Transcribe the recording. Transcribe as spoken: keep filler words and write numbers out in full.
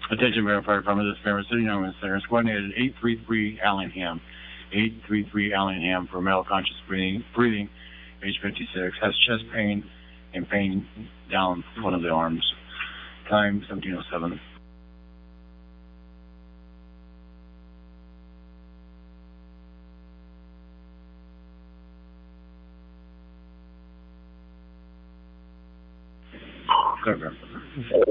Attention, Marion Fire Department. This is Fairmont City Youngman Center. Coordinated eight three three Allingham. eight three three Allingham for male conscious breathing, breathing, age fifty-six. Has chest pain and pain down one of the arms. Time seventeen oh seven. Good,